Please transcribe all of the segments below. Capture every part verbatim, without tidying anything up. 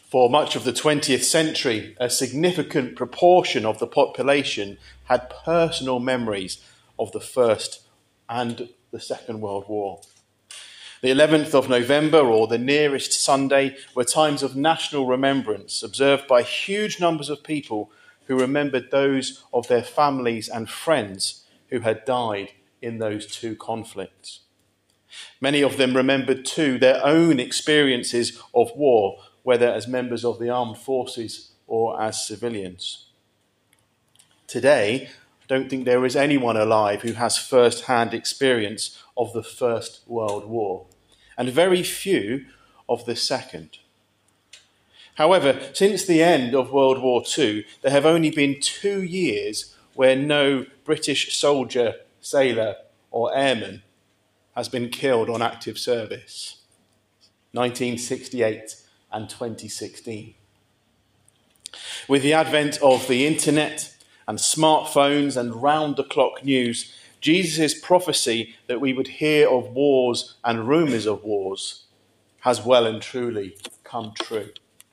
For much of the twentieth century, a significant proportion of the population had personal memories of the First and the Second World War. The eleventh of November, or the nearest Sunday, were times of national remembrance observed by huge numbers of people who remembered those of their families and friends who had died in those two conflicts. Many of them remembered too their own experiences of war, whether as members of the armed forces or as civilians. Today, I don't think there is anyone alive who has first-hand experience of the First World War, and very few of the Second. However, since the end of World War Two, there have only been two years where no British soldier, sailor, or airman has been killed on active service: nineteen sixty-eight and twenty sixteen. With the advent of the internet and smartphones and round-the-clock news, Jesus' prophecy that we would hear of wars and rumours of wars has well and truly come true.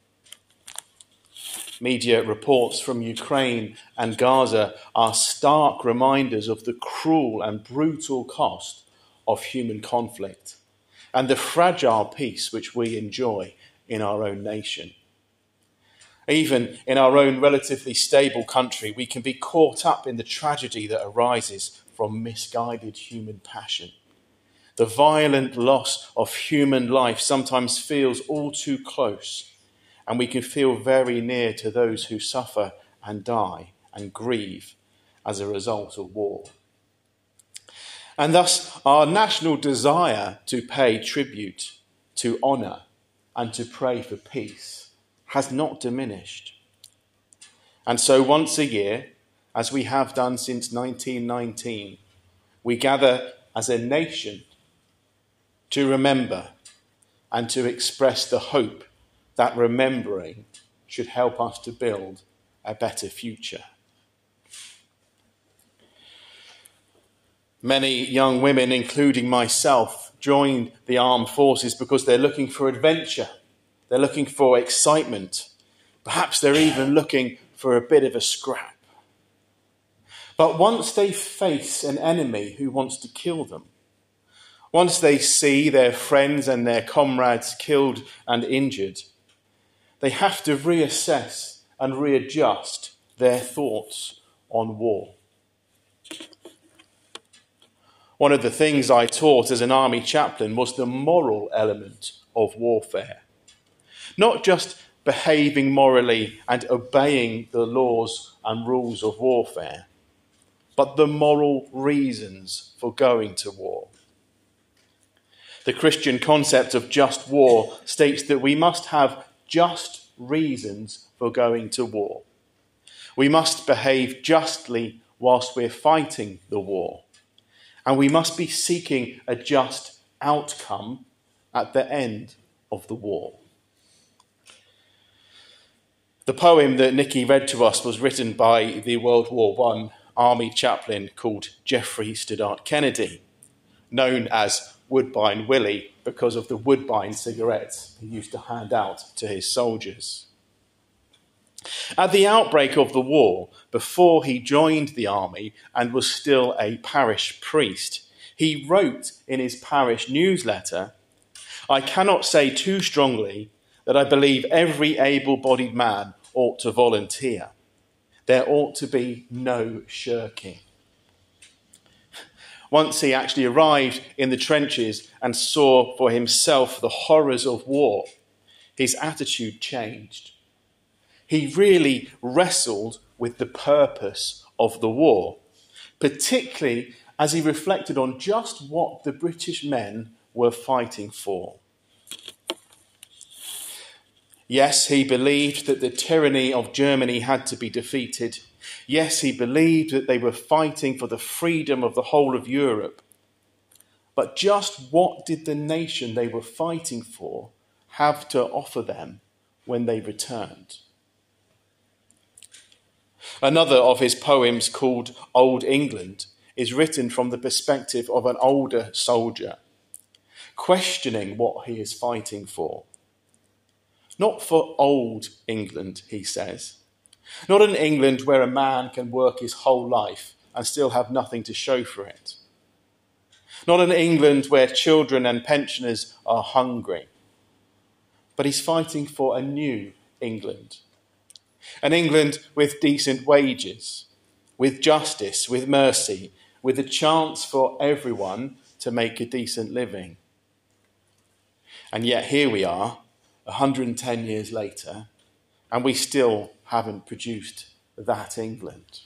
Media reports from Ukraine and Gaza are stark reminders of the cruel and brutal cost of human conflict and the fragile peace which we enjoy in our own nation. Even in our own relatively stable country, we can be caught up in the tragedy that arises from misguided human passion. The violent loss of human life sometimes feels all too close, and we can feel very near to those who suffer and die and grieve as a result of war. And thus, our national desire to pay tribute, to honour, and to pray for peace has not diminished. And so once a year, as we have done since nineteen nineteen, we gather as a nation to remember and to express the hope that remembering should help us to build a better future. Many young women, including myself, join the armed forces because they're looking for adventure. They're looking for excitement. Perhaps they're even looking for a bit of a scrap. But once they face an enemy who wants to kill them, once they see their friends and their comrades killed and injured, they have to reassess and readjust their thoughts on war. One of the things I taught as an army chaplain was the moral element of warfare. Not just behaving morally and obeying the laws and rules of warfare, but the moral reasons for going to war. The Christian concept of just war states that we must have just reasons for going to war. We must behave justly whilst we're fighting the war. And we must be seeking a just outcome at the end of the war. The poem that Nikki read to us was written by the World War One army chaplain called Jeffrey Stoddart Kennedy, known as Woodbine Willie because of the Woodbine cigarettes he used to hand out to his soldiers. At the outbreak of the war, before he joined the army and was still a parish priest, he wrote in his parish newsletter, "I cannot say too strongly that I believe every able-bodied man ought to volunteer. There ought to be no shirking." Once he actually arrived in the trenches and saw for himself the horrors of war, his attitude changed. He really wrestled with the purpose of the war, particularly as he reflected on just what the British men were fighting for. Yes, he believed that the tyranny of Germany had to be defeated. Yes, he believed that they were fighting for the freedom of the whole of Europe. But just what did the nation they were fighting for have to offer them when they returned? Another of his poems, called Old England, is written from the perspective of an older soldier, questioning what he is fighting for. Not for old England, he says. Not an England where a man can work his whole life and still have nothing to show for it. Not an England where children and pensioners are hungry. But he's fighting for a new England. An England with decent wages, with justice, with mercy, with a chance for everyone to make a decent living. And yet here we are, one hundred ten years later, and we still haven't produced that England.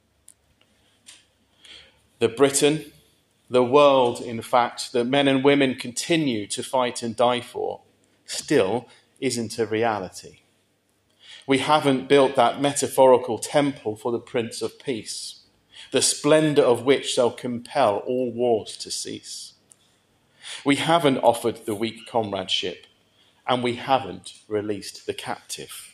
The Britain, the world, in fact, that men and women continue to fight and die for, still isn't a reality. We haven't built that metaphorical temple for the Prince of Peace, the splendour of which shall compel all wars to cease. We haven't offered the weak comradeship, and we haven't released the captive.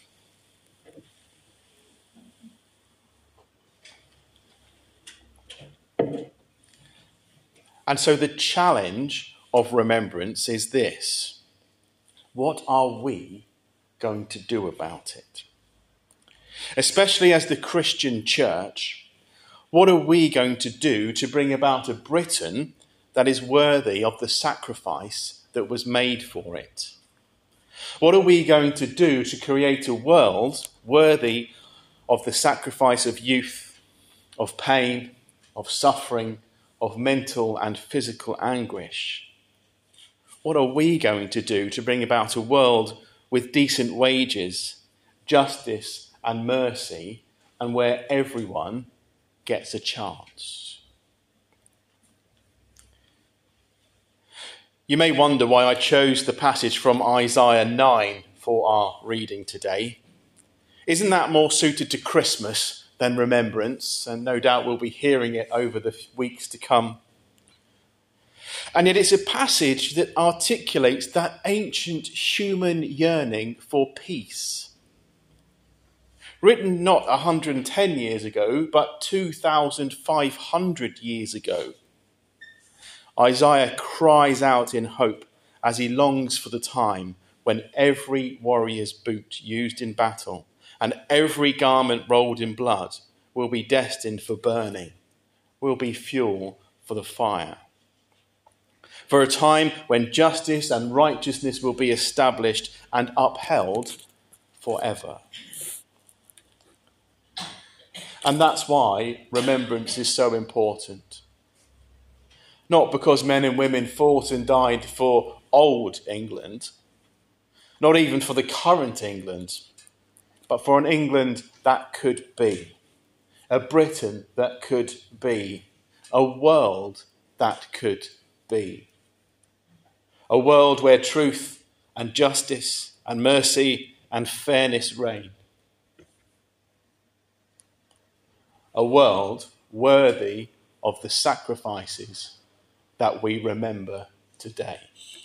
And so the challenge of remembrance is this: what are we going to do about it? Especially as the Christian church, what are we going to do to bring about a Britain that is worthy of the sacrifice that was made for it? What are we going to do to create a world worthy of the sacrifice of youth, of pain, of suffering, of mental and physical anguish? What are we going to do to bring about a world with decent wages, justice and mercy, and where everyone gets a chance? You may wonder why I chose the passage from Isaiah nine for our reading today. Isn't that more suited to Christmas than remembrance? And no doubt we'll be hearing it over the weeks to come. And yet it's a passage that articulates that ancient human yearning for peace. Written not one hundred ten years ago, but two thousand five hundred years ago. Isaiah cries out in hope as he longs for the time when every warrior's boot used in battle and every garment rolled in blood will be destined for burning, will be fuel for the fire. For a time when justice and righteousness will be established and upheld forever. And that's why remembrance is so important. Not because men and women fought and died for old England, not even for the current England, but for an England that could be, a Britain that could be, a world that could be. A world where truth and justice and mercy and fairness reign. A world worthy of the sacrifices that we remember today.